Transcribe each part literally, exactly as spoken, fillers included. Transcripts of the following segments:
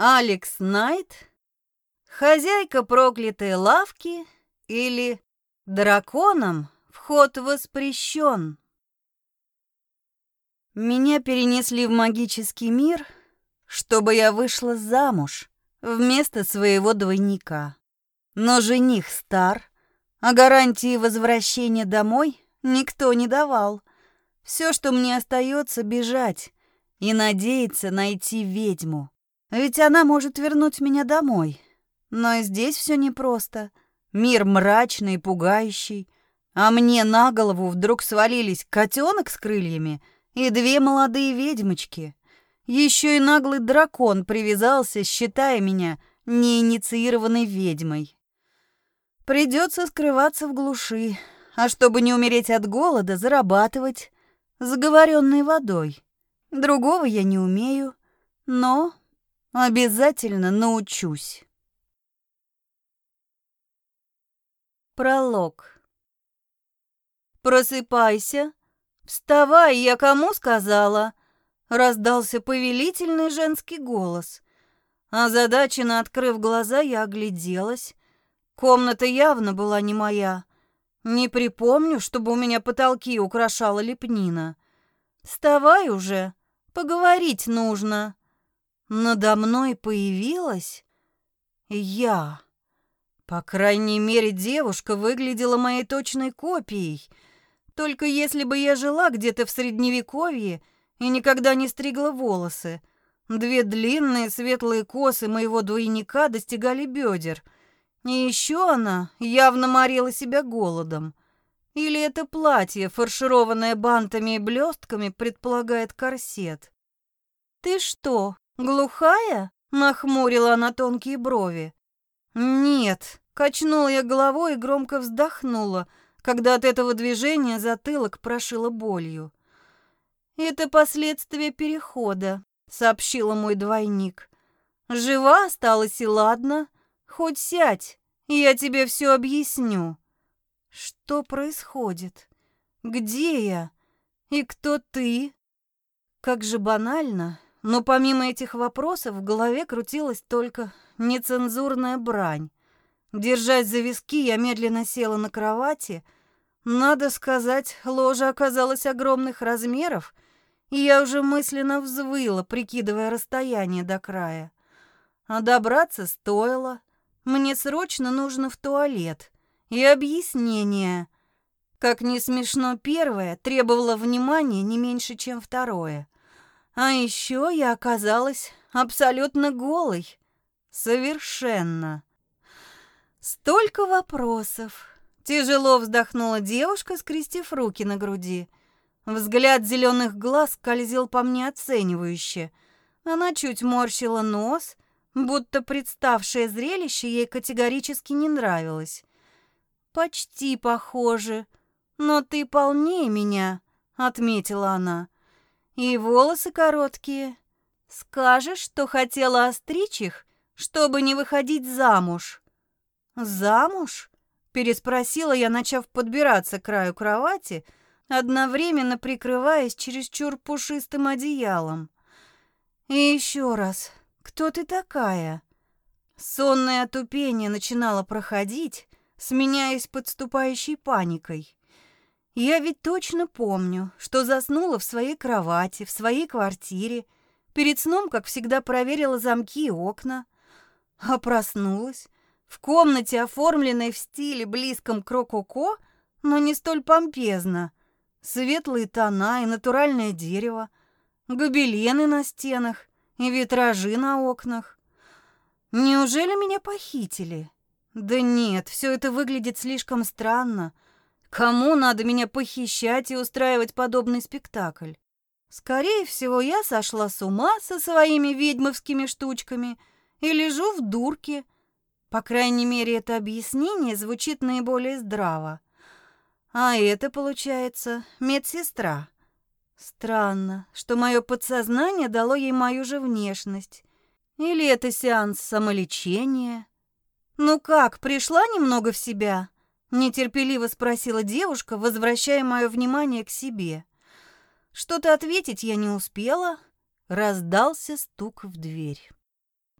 Алекс Найт, хозяйка проклятой лавки или драконам вход воспрещен. Меня перенесли в магический мир, чтобы я вышла замуж вместо своего двойника. Но жених стар, а гарантии возвращения домой никто не давал. Все, что мне остается, бежать и надеяться найти ведьму. Ведь она может вернуть меня домой. Но и здесь все непросто. Мир мрачный и пугающий. А мне на голову вдруг свалились котенок с крыльями и две молодые ведьмочки. Еще и наглый дракон привязался, считая меня неинициированной ведьмой. Придется скрываться в глуши, а чтобы не умереть от голода, зарабатывать заговоренной водой. Другого я не умею, но обязательно научусь. Пролог. «Просыпайся! Вставай, я кому сказала?» Раздался повелительный женский голос. Озадаченно открыв глаза, я огляделась. Комната явно была не моя. Не припомню, чтобы у меня потолки украшала лепнина. «Вставай уже, поговорить нужно». Надо мной появилась я. По крайней мере, девушка выглядела моей точной копией. Только если бы я жила где-то в Средневековье и никогда не стригла волосы. Две длинные светлые косы моего двойника достигали бедер. И еще она явно морила себя голодом. Или это платье, фаршированное бантами и блестками, предполагает корсет? «Ты что, глухая?» — нахмурила она тонкие брови. «Нет», — качнула я головой и громко вздохнула, когда от этого движения затылок прошило болью. «Это последствия перехода», — сообщила мой двойник. «Жива осталась и ладно. Хоть сядь, и я тебе все объясню». «Что происходит? Где я? И кто ты?» Как же банально, но помимо этих вопросов в голове крутилась только нецензурная брань. Держась за виски, я медленно села на кровати. Надо сказать, ложа оказалась огромных размеров, и я уже мысленно взвыла, прикидывая расстояние до края. А добраться стоило. Мне срочно нужно в туалет. И объяснение. Как ни смешно, первое требовало внимания не меньше, чем второе. А еще я оказалась абсолютно голой. Совершенно. Столько вопросов. Тяжело вздохнула девушка, скрестив руки на груди. Взгляд зеленых глаз скользил по мне оценивающе. Она чуть морщила нос, будто представшее зрелище ей категорически не нравилось. «Почти похоже, но ты полнее меня», — отметила она. «И волосы короткие. Скажешь, что хотела остричь их, чтобы не выходить замуж?» «Замуж?» — переспросила я, начав подбираться к краю кровати, одновременно прикрываясь чересчур пушистым одеялом. «И еще раз, кто ты такая?» Сонное отупение начинало проходить, сменяясь подступающей паникой. Я ведь точно помню, что заснула в своей кровати, в своей квартире, перед сном, как всегда, проверила замки и окна, а проснулась в комнате, оформленной в стиле близком к рококо, но не столь помпезно. Светлые тона и натуральное дерево, гобелены на стенах и витражи на окнах. Неужели меня похитили? Да нет, все это выглядит слишком странно. Кому надо меня похищать и устраивать подобный спектакль? Скорее всего, я сошла с ума со своими ведьмовскими штучками и лежу в дурке. По крайней мере, это объяснение звучит наиболее здраво. А это, получается, медсестра. Странно, что мое подсознание дало ей мою же внешность. Или это сеанс самолечения? «Ну как, пришла немного в себя?» — нетерпеливо спросила девушка, возвращая мое внимание к себе. Что-то ответить я не успела. Раздался стук в дверь.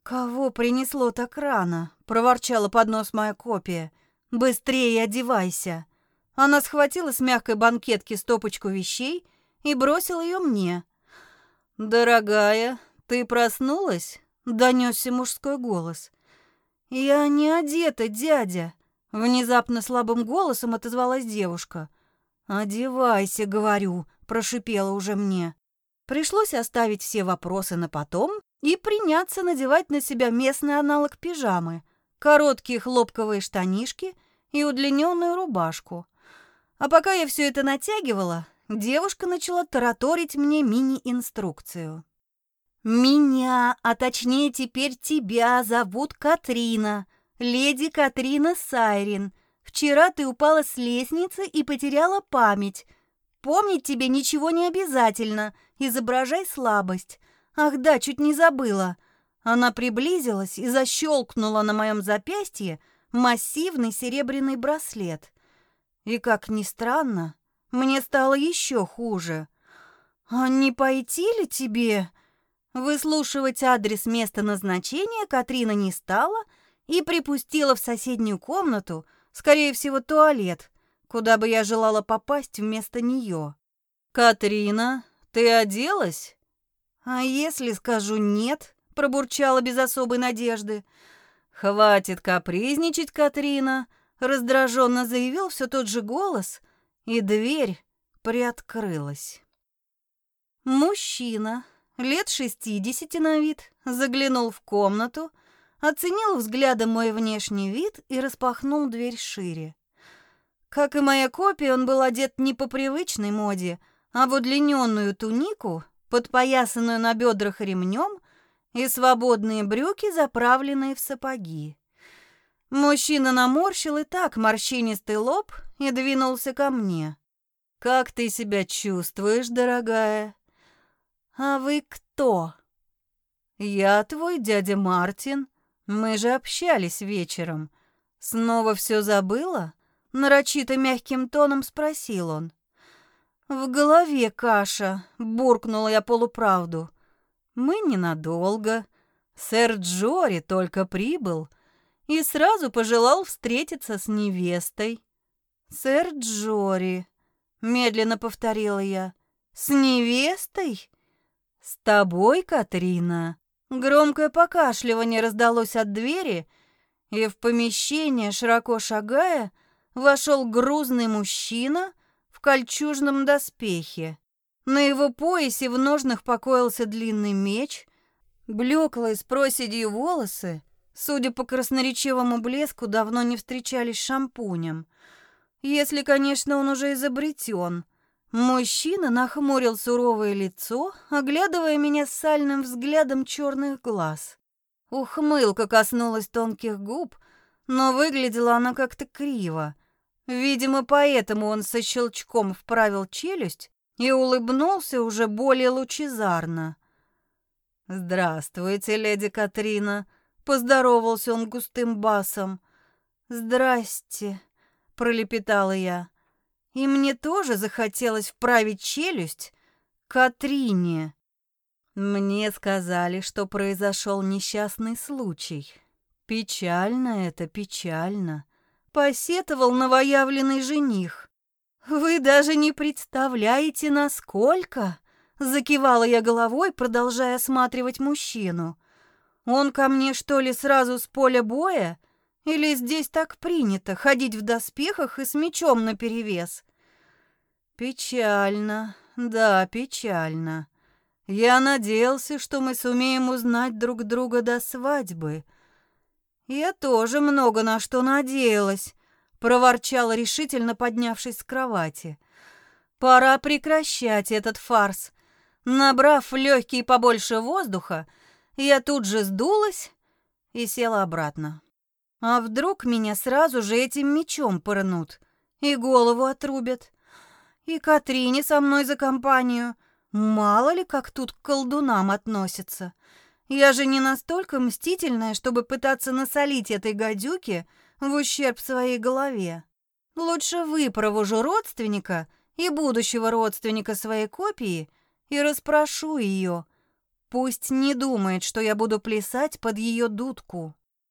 «Кого принесло так рано?» — проворчала под нос моя копия. «Быстрее одевайся!» Она схватила с мягкой банкетки стопочку вещей и бросила ее мне. «Дорогая, ты проснулась?» — донесся мужской голос. «Я не одета, дядя!» — внезапно слабым голосом отозвалась девушка. «Одевайся, говорю!» — прошипела уже мне. Пришлось оставить все вопросы на потом и приняться надевать на себя местный аналог пижамы, короткие хлопковые штанишки и удлиненную рубашку. А пока я все это натягивала, девушка начала тараторить мне мини-инструкцию. «Меня, а точнее теперь тебя, зовут Катрина, леди Катрина Сайрин. Вчера ты упала с лестницы и потеряла память. Помнить тебе ничего не обязательно, изображай слабость. Ах да, чуть не забыла». Она приблизилась и защелкнула на моем запястье массивный серебряный браслет. И, как ни странно, мне стало еще хуже. «А не пойти ли тебе?» Выслушивать адрес места назначения Катрина не стала и припустила в соседнюю комнату, скорее всего, туалет, куда бы я желала попасть вместо нее. «Катрина, ты оделась?» «А если скажу нет?» — пробурчала без особой надежды. «Хватит капризничать, Катрина!» — раздраженно заявил все тот же голос, и дверь приоткрылась. Мужчина, лет шестидесяти на вид, заглянул в комнату, оценил взглядом мой внешний вид и распахнул дверь шире. Как и моя копия, он был одет не по привычной моде, а в удлиненную тунику, подпоясанную на бедрах ремнем, и свободные брюки, заправленные в сапоги. Мужчина наморщил и так морщинистый лоб и двинулся ко мне. «Как ты себя чувствуешь, дорогая?» «А вы кто?» «Я твой дядя Мартин. Мы же общались вечером. Снова все забыла?» Нарочито мягким тоном спросил он. «В голове каша», — буркнула я полуправду. «Мы ненадолго. Сэр Джори только прибыл и сразу пожелал встретиться с невестой». «Сэр Джори», — медленно повторила я. «С невестой?» «С тобой, Катрина». Громкое покашливание раздалось от двери, и в помещение, широко шагая, вошел грузный мужчина в кольчужном доспехе. На его поясе в ножнах покоился длинный меч, блеклые с проседью волосы, судя по красноречивому блеску, давно не встречались с шампунем. Если, конечно, он уже изобретен. Мужчина нахмурил суровое лицо, оглядывая меня с сальным взглядом черных глаз. Ухмылка коснулась тонких губ, но выглядела она как-то криво. Видимо, поэтому он со щелчком вправил челюсть и улыбнулся уже более лучезарно. «Здравствуйте, леди Катрина», — поздоровался он густым басом. «Здрасте», — пролепетала я. И мне тоже захотелось вправить челюсть Катрине. Мне сказали, что произошел несчастный случай. Печально это, печально. Посетовал новоявленный жених. «Вы даже не представляете, насколько!» Закивала я головой, продолжая осматривать мужчину. «Он ко мне, что ли, сразу с поля боя? Или здесь так принято, ходить в доспехах и с мечом наперевес?» «Печально, да, печально. Я надеялся, что мы сумеем узнать друг друга до свадьбы». «Я тоже много на что надеялась», — проворчала решительно, поднявшись с кровати. «Пора прекращать этот фарс». Набрав в легкие побольше воздуха, я тут же сдулась и села обратно. А вдруг меня сразу же этим мечом пырнут и голову отрубят? И Катрине со мной за компанию. Мало ли, как тут к колдунам относятся. Я же не настолько мстительная, чтобы пытаться насолить этой гадюке в ущерб своей голове. Лучше выпровожу родственника и будущего родственника своей копии и расспрошу ее, Пусть не думает, что я буду плясать под ее дудку.